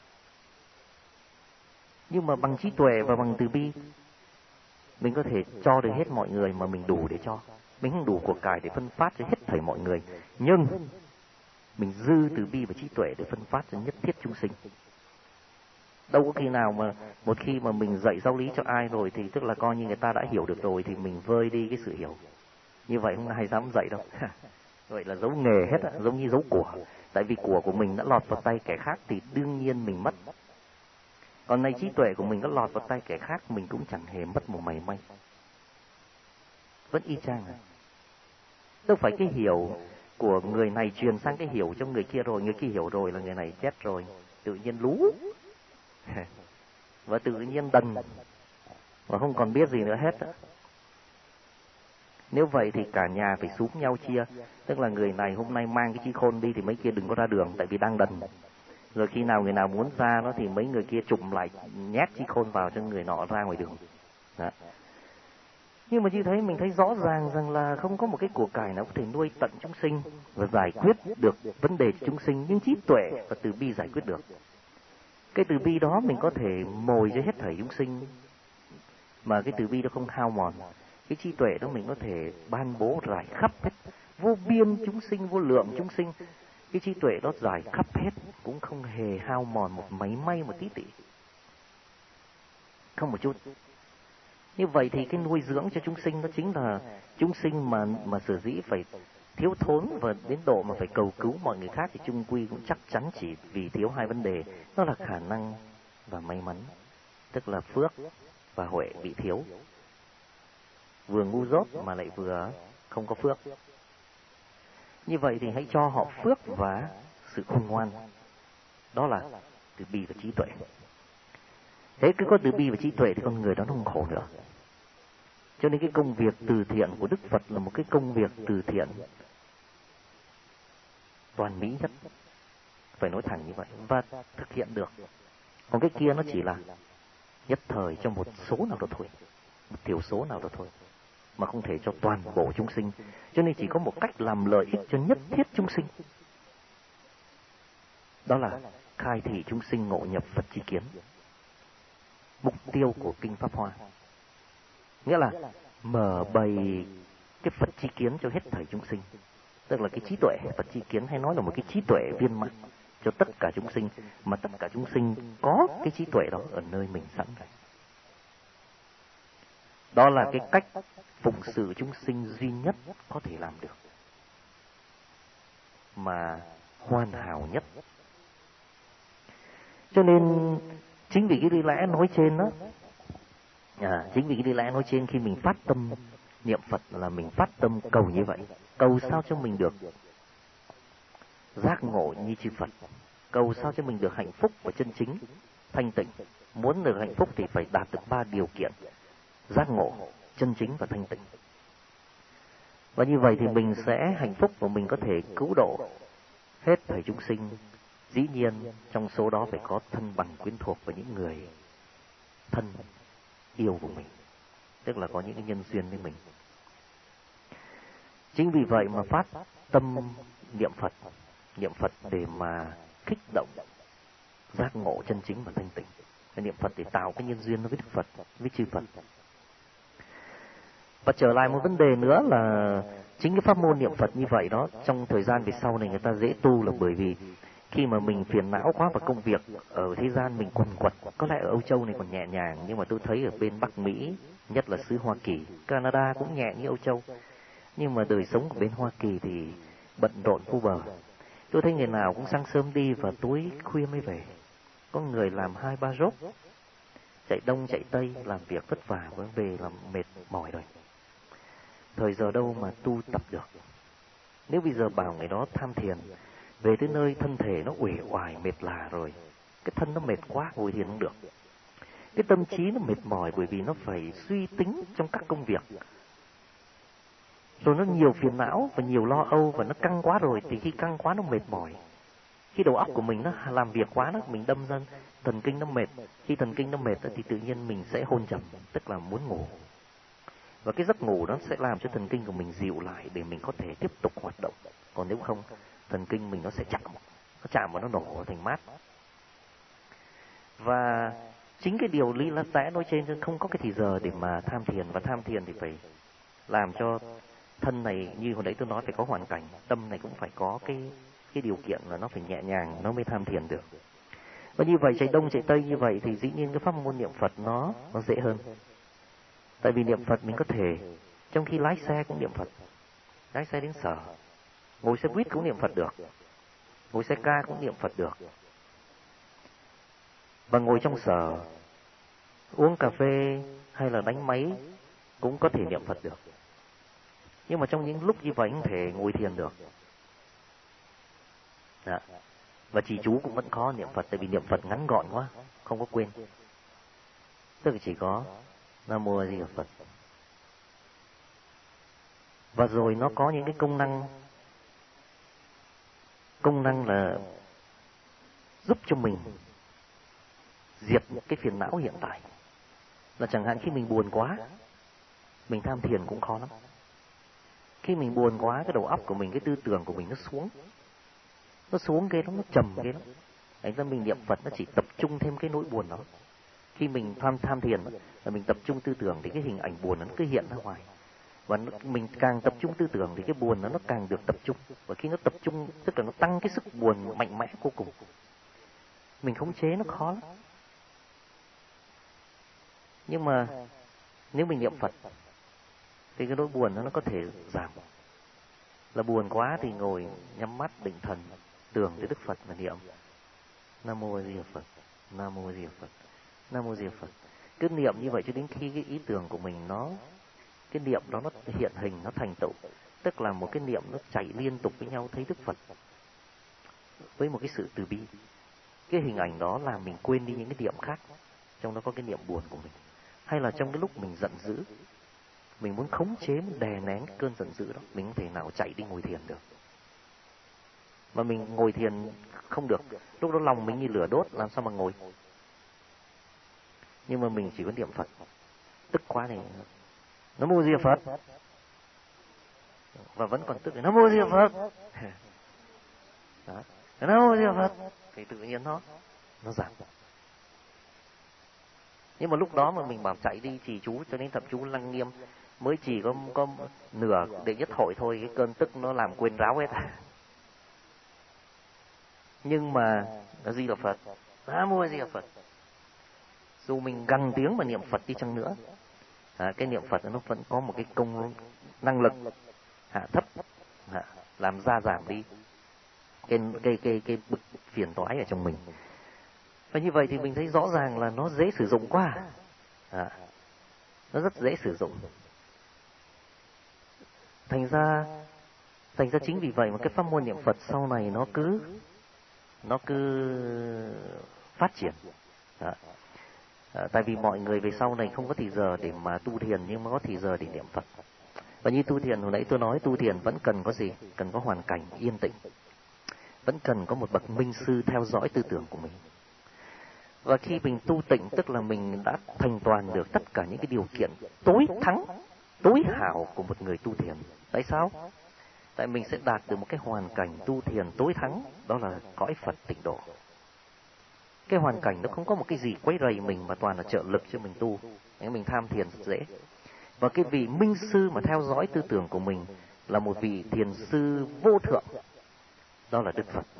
Nhưng mà bằng trí tuệ và bằng từ bi, mình có thể cho được hết mọi người mà mình đủ để cho. Mình không đủ của cải để phân phát cho hết thảy mọi người. Nhưng mình dư từ bi và trí tuệ để phân phát cho nhất thiết chúng sinh. Đâu có khi nào mà một khi mà mình dạy giáo lý cho ai rồi thì tức là coi như người ta đã hiểu được rồi thì mình vơi đi cái sự hiểu. Như vậy không ai dám dạy đâu. Vậy là giấu nghề hết, giống như giấu của. Tại vì của mình đã lọt vào tay kẻ khác thì đương nhiên mình mất. Còn này trí tuệ của mình đã lọt vào tay kẻ khác, mình cũng chẳng hề mất một mảy may. Vẫn y chang. Đâu phải cái hiểu của người này truyền sang cái hiểu cho người kia rồi, người kia hiểu rồi là người này chết rồi, tự nhiên lú và tự nhiên đần và không còn biết gì nữa hết. Nếu vậy thì cả nhà phải xúm nhau chia, tức là người này hôm nay mang cái trí khôn đi thì mấy kia đừng có ra đường tại vì đang đần. Rồi khi nào người nào muốn ra nó thì mấy người kia chụm lại nhét trí khôn vào cho người nọ ra ngoài đường. Đó. Nhưng mà như thấy mình thấy rõ ràng rằng là không có một cái của cải nào có thể nuôi tận chúng sinh và giải quyết được vấn đề chúng sinh, nhưng trí tuệ và từ bi giải quyết được. Cái từ bi đó mình có thể mồi cho hết thảy chúng sinh mà cái từ bi đó không hao mòn. Cái trí tuệ đó mình có thể ban bố rải khắp hết, vô biên chúng sinh, vô lượng chúng sinh. Cái trí tuệ đó rải khắp hết cũng không hề hao mòn một mảy may một tí tị, không một chút. Như vậy thì cái nuôi dưỡng cho chúng sinh đó chính là chúng sinh mà sở dĩ phải thiếu thốn và đến độ mà phải cầu cứu mọi người khác thì chung quy cũng chắc chắn chỉ vì thiếu hai vấn đề, đó là khả năng và may mắn, tức là phước và huệ bị thiếu. Vừa ngu dốt mà lại vừa không có phước. Như vậy thì hãy cho họ phước và sự khôn ngoan, đó là từ bi và trí tuệ. Thế cứ có từ bi và trí tuệ thì con người đó nó không khổ nữa. Cho nên cái công việc từ thiện của Đức Phật là một cái công việc từ thiện toàn mỹ nhất, phải nói thẳng như vậy, và thực hiện được. Còn cái kia nó chỉ là nhất thời cho một số nào đó thôi, một thiểu số nào đó thôi, mà không thể cho toàn bộ chúng sinh. Cho nên chỉ có một cách làm lợi ích cho nhất thiết chúng sinh, đó là khai thị chúng sinh ngộ nhập Phật chi kiến. Mục tiêu của Kinh Pháp Hoa nghĩa là mở bày cái Phật chi kiến cho hết thảy chúng sinh, tức là cái trí tuệ Phật chi kiến, hay nói là một cái trí tuệ viên mãn cho tất cả chúng sinh, mà tất cả chúng sinh có cái trí tuệ đó ở nơi mình sẵn rồi. Đó là cái cách phụng sự chúng sinh duy nhất có thể làm được, mà hoàn hảo nhất. Cho nên chính vì cái lý lẽ nói trên đó, chính vì cái lý lẽ nói trên, khi mình phát tâm niệm Phật là mình phát tâm cầu như vậy, cầu sao cho mình được giác ngộ như chư Phật, cầu sao cho mình được hạnh phúc và chân chính thanh tịnh. Muốn được hạnh phúc thì phải đạt được 3 điều kiện: giác ngộ, chân chính và thanh tịnh. Và như vậy thì mình sẽ hạnh phúc và mình có thể cứu độ hết thảy chúng sinh. Dĩ nhiên trong số đó phải có thân bằng quyến thuộc với những người thân yêu của mình, tức là có những cái nhân duyên với mình. Chính vì vậy mà phát tâm niệm Phật để mà kích động giác ngộ chân chính và thanh tịnh. Niệm Phật để tạo cái nhân duyên với Đức Phật, với chư Phật. Và trở lại một vấn đề nữa là chính cái pháp môn niệm Phật như vậy đó, trong thời gian về sau này người ta dễ tu là bởi vì khi mà mình phiền não quá vào công việc ở thế gian mình quần quật, có lẽ ở Âu Châu này còn nhẹ nhàng, nhưng mà tôi thấy ở bên Bắc Mỹ, nhất là xứ Hoa Kỳ, Canada cũng nhẹ như Âu Châu, nhưng mà đời sống của bên Hoa Kỳ thì bận rộn vô bờ. Tôi thấy người nào cũng sáng sớm đi và tối khuya mới về. Có người làm 2-3 job, chạy đông chạy tây, làm việc vất vả, về làm mệt mỏi rồi. Thời giờ đâu mà tu tập được. Nếu bây giờ bảo người đó tham thiền, về tới nơi thân thể nó uể oải mệt lả rồi, cái thân nó mệt quá, ngồi thiền không được. Cái tâm trí nó mệt mỏi bởi vì nó phải suy tính trong các công việc, rồi nó nhiều phiền não và nhiều lo âu và nó căng quá rồi, thì khi căng quá nó mệt mỏi. Khi đầu óc của mình nó làm việc quá đó, mình đâm ra thần kinh nó mệt. Khi thần kinh nó mệt thì tự nhiên mình sẽ hôn trầm, tức là muốn ngủ. Và cái giấc ngủ đó sẽ làm cho thần kinh của mình dịu lại để mình có thể tiếp tục hoạt động. Còn nếu không, thần kinh mình nó sẽ chạm vào nó nổ thành mát. Và chính cái điều lý lẽ nói trên, không có cái thì giờ để mà tham thiền. Và tham thiền thì phải làm cho thân này, như hồi nãy tôi nói, phải có hoàn cảnh, tâm này cũng phải có cái cái điều kiện là nó phải nhẹ nhàng nó mới tham thiền được. Và như vậy chạy đông chạy tây như vậy thì dĩ nhiên cái pháp môn niệm Phật nó dễ hơn. Tại vì niệm Phật mình có thể trong khi lái xe cũng niệm Phật, lái xe đến sở, ngồi xe buýt cũng niệm Phật được, ngồi xe ca cũng niệm Phật được, và ngồi trong sở uống cà phê hay là đánh máy cũng có thể niệm Phật được. Nhưng mà trong những lúc như vậy không thể ngồi thiền được. Đó. Và trì chú cũng vẫn khó niệm Phật, tại vì niệm Phật ngắn gọn quá, không có quên. Tức là chỉ có Nam Mô A Di Đà Phật. Và rồi nó có những cái công năng là giúp cho mình diệt cái phiền não hiện tại. Là chẳng hạn khi mình buồn quá, mình tham thiền cũng khó lắm. Khi mình buồn quá, cái đầu óc của mình, cái tư tưởng của mình nó xuống cái nó trầm cái lắm. Thành ra mình niệm Phật nó chỉ tập trung thêm cái nỗi buồn đó. Khi mình tham thiền là mình tập trung tư tưởng thì cái hình ảnh buồn nó cứ hiện ra ngoài. Và mình càng tập trung tư tưởng thì cái buồn nó càng được tập trung. Và khi nó tập trung tức là nó tăng cái sức buồn mạnh mẽ vô cùng. Mình khống chế nó khó lắm. Nhưng mà nếu mình niệm Phật thì cái nỗi buồn nó có thể giảm. Là buồn quá thì ngồi nhắm mắt định thần, tưởng tới Đức Phật và niệm Nam Mô A Di Đà Phật, Nam Mô A Di Đà Phật, Nam Mô A Di Đà Phật. Cứ niệm như vậy cho đến khi cái ý tưởng của mình cái niệm đó nó hiện hình, nó thành tựu. Tức là một cái niệm nó chạy liên tục với nhau thấy Đức Phật với một cái sự từ bi. Cái hình ảnh đó làm mình quên đi những cái niệm khác, trong đó có cái niệm buồn của mình. Hay là trong cái lúc mình giận dữ, mình muốn khống chế, muốn đè nén cái cơn giận dữ đó, mình không thể nào chạy đi ngồi thiền được. Mà mình ngồi thiền không được, lúc đó lòng mình như lửa đốt, làm sao mà ngồi. Nhưng mà mình chỉ có niệm Phật, tức quá này Nam Mô A Di Đà Phật, và vẫn còn tức Nam Mô A Di Đà Phật. Đó. Nam Mô A Di Đà Phật thì tự nhiên nó giảm. Nhưng mà lúc đó mà mình bảo chạy đi trì chú cho đến thậm chú Lăng Nghiêm, mới chỉ có nửa đệ nhất hội thôi, cái cơn tức nó làm quên ráo hết. Nhưng mà A Di Đà Phật, Nam Mô A Di Đà Phật, dù mình gằn tiếng mà niệm Phật đi chăng nữa, cái niệm Phật nó vẫn có một cái năng lực hạ thấp, làm giảm đi cái bực phiền toái ở trong mình. Và như vậy thì mình thấy rõ ràng là nó dễ sử dụng quá. Nó rất dễ sử dụng. Thành ra chính vì vậy mà cái pháp môn niệm Phật sau này nó cứ phát triển. Tại vì mọi người về sau này không có thì giờ để mà tu thiền, nhưng mà có thì giờ để niệm Phật. Và như tu thiền hồi nãy tôi nói, tu thiền vẫn cần có gì? Cần có hoàn cảnh yên tĩnh. Vẫn cần có một bậc minh sư theo dõi tư tưởng của mình. Và khi mình tu tịnh tức là mình đã thành toàn được tất cả những cái điều kiện tối thắng, tối hảo của một người tu thiền. Tại sao? Tại mình sẽ đạt được một cái hoàn cảnh tu thiền tối thắng, đó là cõi Phật tịnh độ. Cái hoàn cảnh nó không có một cái gì quấy rầy mình, mà toàn là trợ lực cho mình tu. Nên mình tham thiền rất dễ. Và cái vị minh sư mà theo dõi tư tưởng của mình là một vị thiền sư vô thượng, đó là Đức Phật.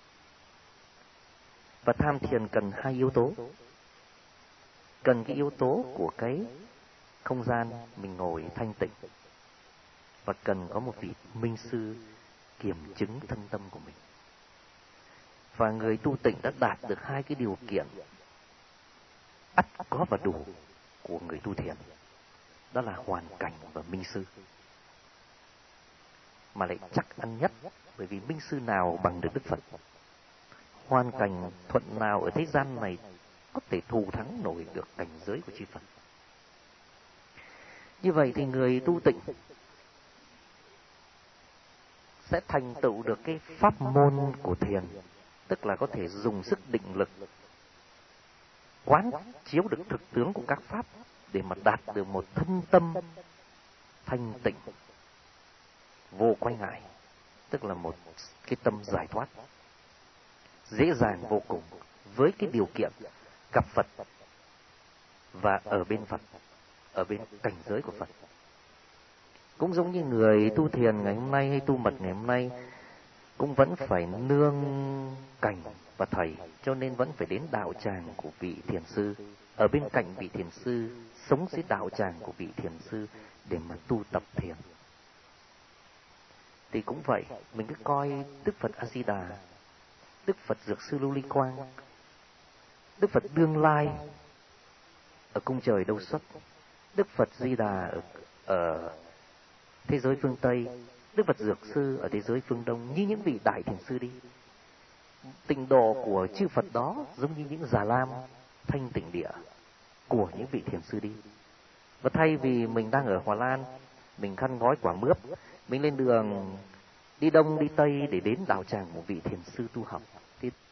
Và tham thiền cần hai yếu tố. Cần cái yếu tố của cái không gian mình ngồi thanh tịnh, và cần có một vị minh sư kiểm chứng thân tâm của mình. Và người tu tịnh đã đạt được hai cái điều kiện ắt có và đủ của người tu thiền, đó là hoàn cảnh và minh sư. Mà lại chắc ăn nhất, bởi vì minh sư nào bằng được Đức Phật. Hoàn cảnh thuận nào ở thế gian này có thể thù thắng nổi được cảnh giới của chư Phật. Như vậy thì người tu tịnh sẽ thành tựu được cái pháp môn của thiền, tức là có thể dùng sức định lực quán chiếu được thực tướng của các pháp để mà đạt được một thân tâm thanh tịnh vô quay ngại, tức là một cái tâm giải thoát dễ dàng vô cùng, với cái điều kiện gặp Phật và ở bên Phật, ở bên cảnh giới của Phật. Cũng giống như người tu thiền ngày hôm nay hay tu mật ngày hôm nay, cũng vẫn phải nương cảnh và thầy, cho nên vẫn phải đến đạo tràng của vị thiền sư, ở bên cạnh vị thiền sư, sống dưới đạo tràng của vị thiền sư để mà tu tập thiền. Thì cũng vậy, mình cứ coi Đức Phật A Di Đà, Đức Phật Dược Sư Lưu Ly Quang, Đức Phật Đương Lai ở cung trời Đâu Xuất, Đức Phật Di Đà ở thế giới phương Tây, Đức Phật Dược Sư ở thế giới phương Đông, như những vị đại thiền sư đi. Tịnh độ của chư Phật đó giống như những già lam thanh tịnh địa của những vị thiền sư đi. Và thay vì mình đang ở Hòa Lan, mình khăn gói quả mướp, mình lên đường đi đông đi tây để đến đạo tràng một vị thiền sư tu học, thì